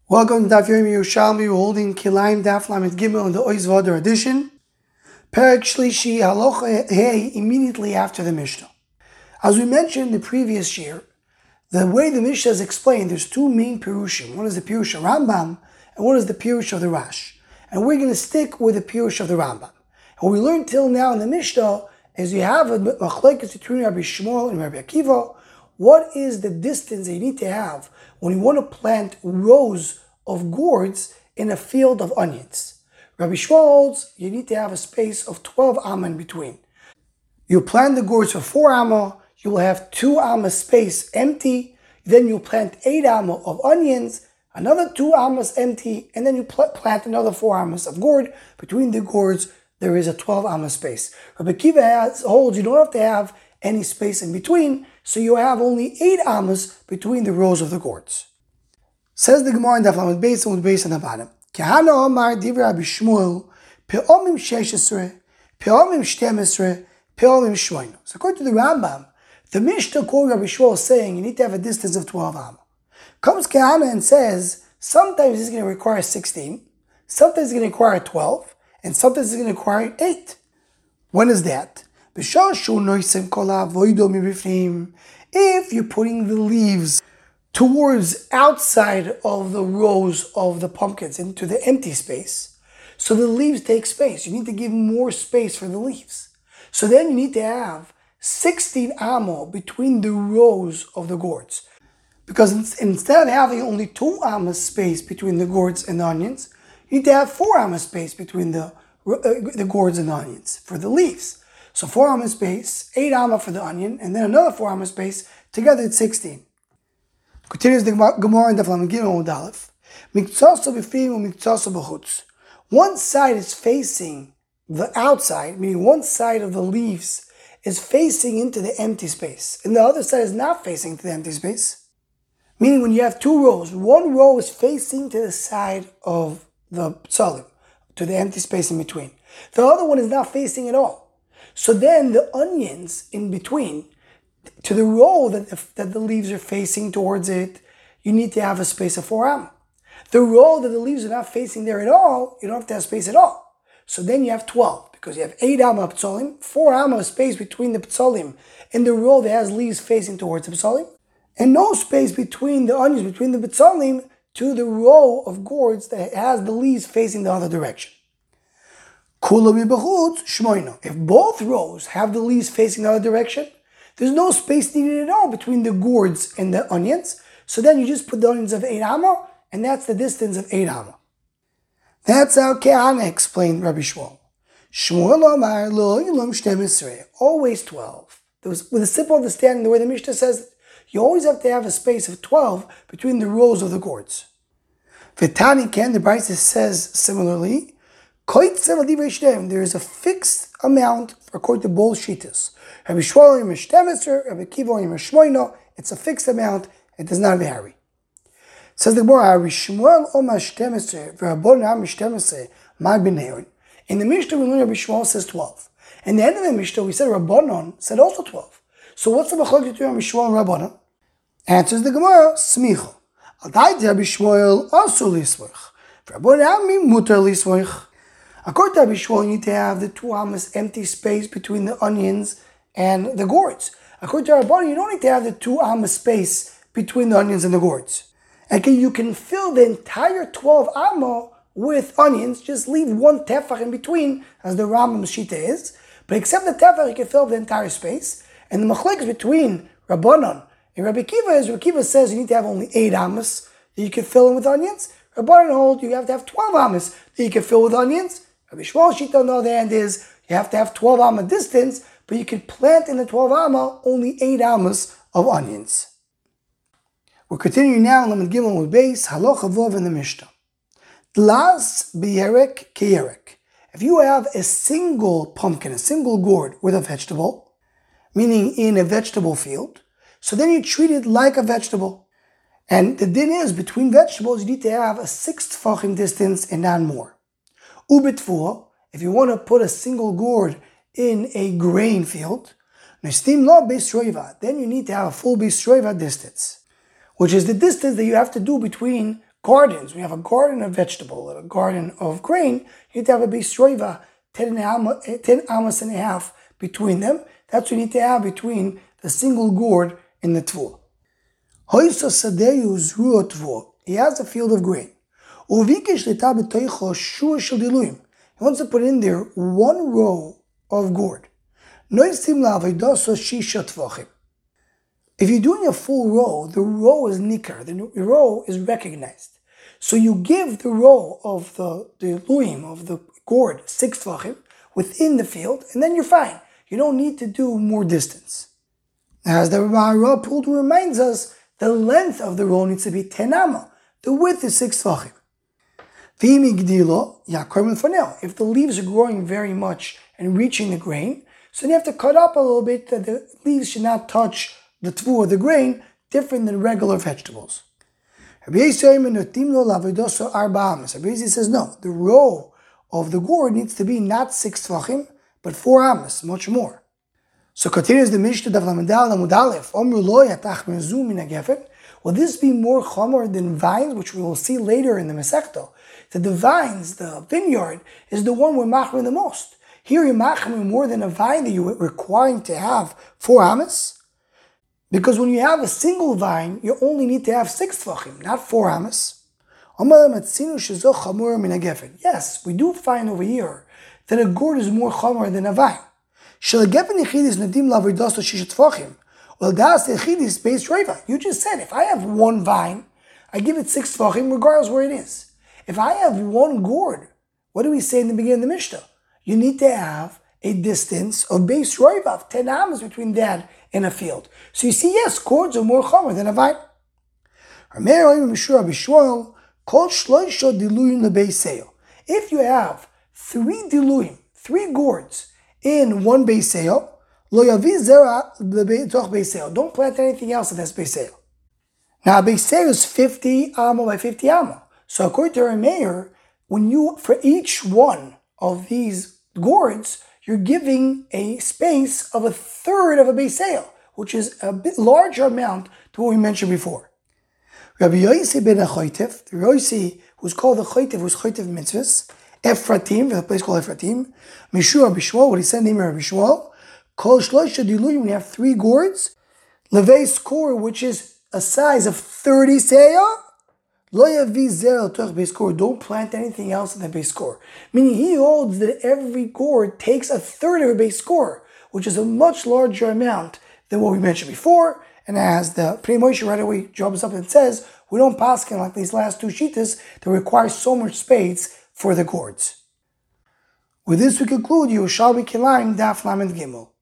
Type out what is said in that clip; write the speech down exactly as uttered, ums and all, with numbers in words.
Welcome to Daf Yomi Yerushalmi. We're holding Kilayim Daf Lamed Gimel in the Ois V'Adar edition. Perek Shlishi Halacha Hey immediately after the Mishnah. As we mentioned in the previous year, the way the Mishnah is explained, there's two main Pirushim. One is the Pirush of Rambam, and one is the Pirush of the Rash. And we're going to stick with the Pirush of the Rambam. And what we learned till now in the Mishnah is you have a machlekes between Rabbi Shmuel and Rabbi Akiva. What is the distance that you need to have when you want to plant rows of gourds in a field of onions? Rabbi Shmuel holds you need to have a space of twelve amma in between. You plant the gourds for four amma, you will have two amma space empty, then you plant eight amma of onions, another two ammas empty, and then you pl- plant another four ammas of gourd. Between the gourds, there is a twelve amma space. Rabbi Akiva has, holds you don't have to have any space in between, so you have only eight ammas between the rows of the gourds. Says the Gemara in Daf Lamed Beis and Beis on the bottom. Kahana Omar Divrei Rabbi Shmuel Pe'omim Sheshesre Pe'omim Shtemesre Pe'omim Shmoino. So according to the Rambam, the Mishnah quoted Rabbi Shmuel saying you need to have a distance of twelve amma. Comes Kahana and says sometimes it's going to require sixteen, sometimes it's going to require twelve, and sometimes it's going to require eight. When is that? If you're putting the leaves towards outside of the rows of the pumpkins into the empty space, so the leaves take space. You need to give more space for the leaves. So then you need to have sixteen amma between the rows of the gourds. Because instead of having only two amma space between the gourds and the onions, you need to have four amma space between the, uh, the gourds and the onions for the leaves. So four amma space, eight amma for the onion, and then another four amma space. Together it's sixteen. Continues the Gemara in Daf Lamed Gimel with Aleph. Miktsasa b'fim and miktsasa b'chutz. One side is facing the outside, meaning one side of the leaves is facing into the empty space, and the other side is not facing into the empty space. Meaning when you have two rows, one row is facing to the side of the psalim, to the empty space in between. The other one is not facing at all. So then the onions in between, to the row that the, that the leaves are facing towards it, you need to have a space of four amma. The row that the leaves are not facing there at all, you don't have to have space at all. So then you have twelve, because you have eight amma ptzolim, four amma space between the ptzolim and the row that has leaves facing towards the ptzolim, and no space between the onions, between the ptzolim to the row of gourds that has the leaves facing the other direction. If both rows have the leaves facing the other direction, there's no space needed at all between the gourds and the onions. So then you just put the onions of eight amma, and that's the distance of eight amma. That's how Kahana explained Rabbi Shmuel. Shmuel Amar lo Yilam Shtem always twelve. There was, with a simple understanding, the way the Mishnah says, you always have to have a space of twelve between the rows of the gourds. Vitani Ken, the Brisa says similarly, there is a fixed amount according to both shittas. Rabbi Shmuel Yom Shtemesre, Rabbi Akiva Yom Shmoino. It's a fixed amount. It does not vary. It says the Gemara, Rabbi Shmuel Omar Shtemesre, Rabban Am Shtemesre, Mar B'Neon. In the Mishnah, we learn Rabbi Shmuel says twelve. In the end of the Mishnah, we said Rabbanon said also twelve. So what's the machlokes between Rabbi Shmuel and Rabbanon? Answers the Gemara, Smicha. Adai Rabbi Shmuel also lisvoich. Rabban Am mutar lisvoich. According to Rabbi Shmuel, you need to have the two ammas empty space between the onions and the gourds. According to Rabbanan, you don't need to have the two amma space between the onions and the gourds. And you can fill the entire twelve amma with onions, just leave one tefach in between, as the Rambam Shita is. But except the tefach, you can fill the entire space. And the machlekes between Rabbanan and Rabbi Akiva is, Rabbi Akiva says you need to have only eight ammas that you can fill in with onions. Rabbanan hold you have to have twelve ammas that you can fill with onions. Rabbi Shmuel Shita on the other hand is you have to have twelve amma distance, but you can plant in the twelve amma only eight ammas of onions. We're continuing now in Lamed Gimel with Beis Halacha Vov in the Mishnah. Dlas b'yerek keyerek. If you have a single pumpkin, a single gourd with a vegetable, meaning in a vegetable field, so then you treat it like a vegetable. And the din is between vegetables you need to have a six tefachim distance and not more. Ubitfuah, if you want to put a single gourd in a grain field, then you need to have a full bisroiva distance, which is the distance that you have to do between gardens, when you have a garden of vegetable and a garden of grain, you need to have a beis roiva, ten amos and a half between them. That's what you need to have between the single gourd and the tvua. He has a field of grain. He wants to put in there one row of gourd. If you're doing a full row, the row is nikar, the row is recognized. So you give the row of the, the luim, of the gourd, six tvachim, within the field, and then you're fine. You don't need to do more distance. As the Rambam Puldu reminds us, the length of the row needs to be ten amma. The width is six tvachim. If the leaves are growing very much and reaching the grain, so you have to cut up a little bit that the leaves should not touch the tvu of the grain, different than regular vegetables. Rabbi Yossi says no, the row of the gourd needs to be not six tvachim, but four amas, much more. So continues the Mishnah Daf Lamed Aleph. Will this be more chomer than vines, which we will see later in the Masechta? That the vines, the vineyard, is the one we're machmir the most. Here you're machmir more than a vine that you're requiring to have four amas. Because when you have a single vine, you only need to have six tvachim, not four amas. Yes, we do find over here that a gourd is more chomer than a vine. Well, that's the echidis beis roiva. You just said, if I have one vine, I give it six tvachim regardless where it is. If I have one gourd, what do we say in the beginning of the Mishnah? You need to have a distance of beis roiva, of ten amas between that and a field. So you see, yes, gourds are more chomer than a vine. If you have three diluim, three gourds in one beis seil, don't plant anything else in this beis seil. Now, a beis seil is fifty amma by fifty amma. So according to our mayor, when you, for each one of these gourds, you're giving a space of a third of a beis seil, which is a bit larger amount to what we mentioned before. Rabbi Yossi ben Choitev, the Yossi who's called the Choitev, who's Choitev mitzvahs, Ephratim, a place called Ephratim, Mishua Bishwal, what he said name of Bishwal, Kol Shloisha Diluim, we have three gourds, Levei Skor, which is a size of thirty seah, Lo Yavi Zerel Toch Beis Skor, don't plant anything else in the Beis Skor. Meaning he holds that every gourd takes a third of a Beis Skor, which is a much larger amount than what we mentioned before, and as the Pnei Moshe right away jumps up and says, we don't paskin like these last two shitas that require so much space for the gourds. With this we conclude Yerushalmi Kilayim Daf Lamed Gimel.